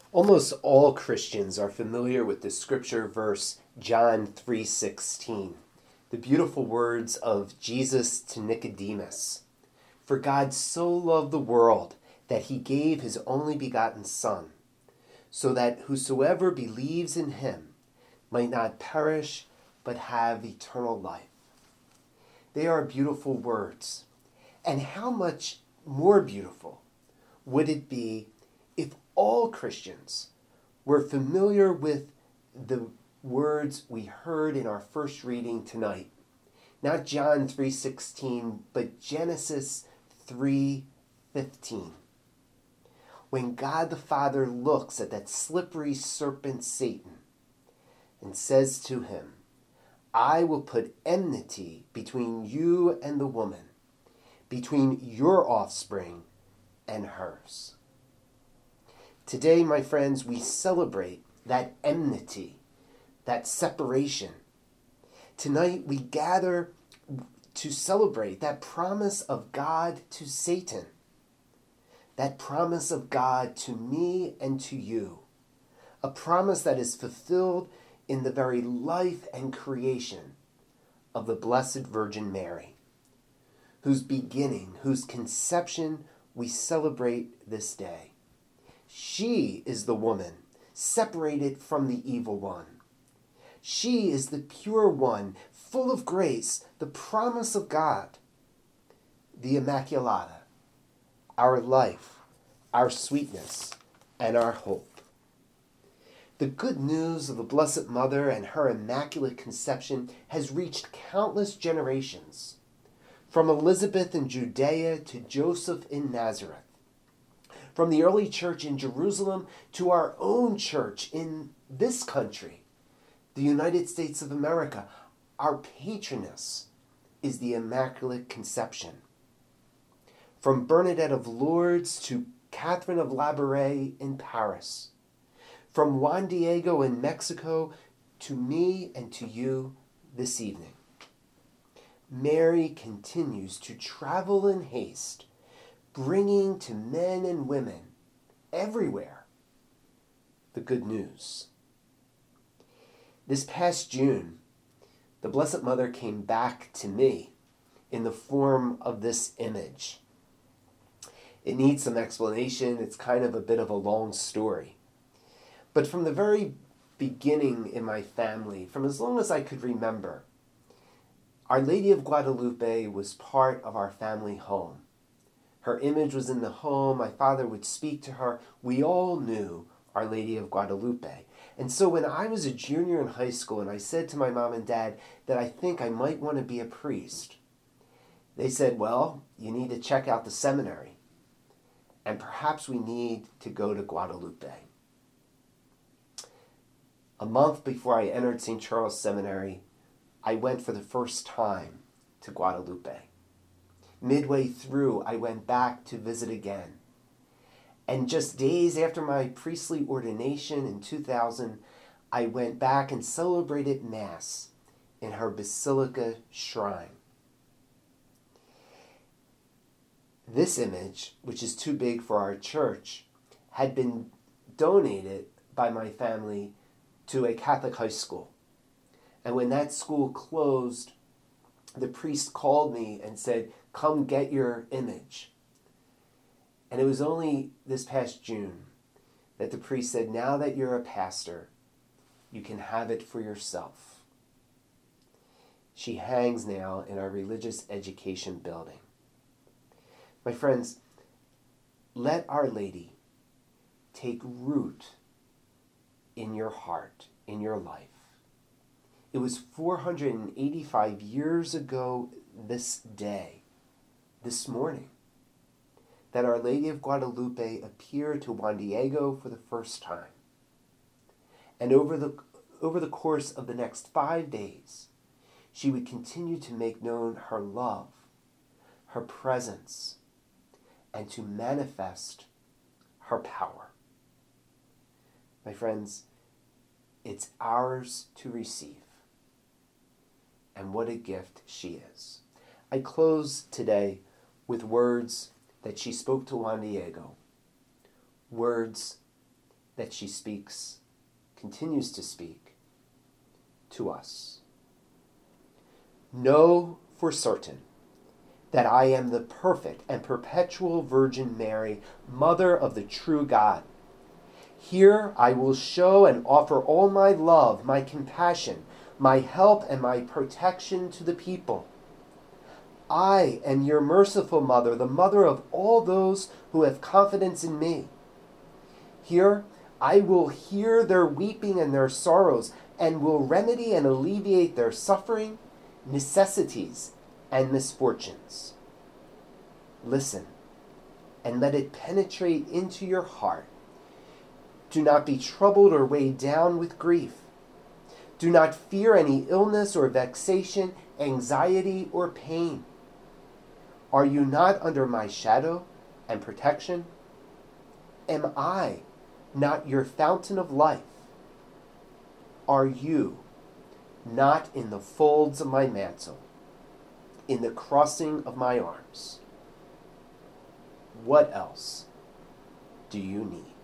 Almost all Christians are familiar with the scripture verse John 3:16, the beautiful words of Jesus to Nicodemus. For God so loved the world that he gave his only begotten Son, so that whosoever believes in him might not perish but have eternal life. They are beautiful words. And how much more beautiful would it be if all Christians were familiar with the words we heard in our first reading tonight? Not John 3:16, but Genesis 3:15. When God the Father looks at that slippery serpent Satan and says to him, I will put enmity between you and the woman, between your offspring and hers. Today, my friends, we celebrate that enmity, that separation. Tonight, we gather to celebrate that promise of God to Satan, that promise of God to me and to you, a promise that is fulfilled in the very life and creation of the Blessed Virgin Mary, whose beginning, whose conception we celebrate this day. She is the woman separated from the evil one. She is the pure one, full of grace, the promise of God, the Immaculata, our life, our sweetness, and our hope. The good news of the Blessed Mother and her Immaculate Conception has reached countless generations, from Elizabeth in Judea to Joseph in Nazareth, from the early church in Jerusalem to our own church in this country, the United States of America. Our patroness is the Immaculate Conception. From Bernadette of Lourdes to Catherine of Labouré in Paris, from Juan Diego in Mexico to me and to you this evening. Mary continues to travel in haste, bringing to men and women everywhere the good news. This past June, the Blessed Mother came back to me in the form of this image. It needs some explanation. It's kind of a bit of a long story. But from the very beginning in my family, from as long as I could remember, Our Lady of Guadalupe was part of our family home. Her image was in the home. My father would speak to her. We all knew Our Lady of Guadalupe. And so when I was a junior in high school and I said to my mom and dad that I think I might want to be a priest, they said, well, you need to check out the seminary. And perhaps we need to go to Guadalupe. A month before I entered St. Charles Seminary, I went for the first time to Guadalupe. Midway through, I went back to visit again. And just days after my priestly ordination in 2000, I went back and celebrated Mass in her Basilica shrine. This image, which is too big for our church, had been donated by my family to a Catholic high school. And when that school closed, the priest called me and said, come get your image. And it was only this past June that the priest said, now that you're a pastor, you can have it for yourself. She hangs now in our religious education building. My friends, let Our Lady take root in your heart, in your life. It was 485 years ago this day, this morning, that Our Lady of Guadalupe appeared to Juan Diego for the first time. And over the course of the next 5 days, she would continue to make known her love, her presence, and to manifest her power. My friends, it's ours to receive. And what a gift she is. I close today with words that she spoke to Juan Diego, words that she speaks, continues to speak to us. Know for certain that I am the perfect and perpetual Virgin Mary, Mother of the true God. Here I will show and offer all my love, my compassion, my help, and my protection to the people. I am your merciful mother, the mother of all those who have confidence in me. Here I will hear their weeping and their sorrows, and will remedy and alleviate their suffering, necessities, and misfortunes. Listen, and let it penetrate into your heart. Do not be troubled or weighed down with grief. Do not fear any illness or vexation, anxiety or pain. Are you not under my shadow and protection? Am I not your fountain of life? Are you not in the folds of my mantle, in the crossing of my arms? What else do you need?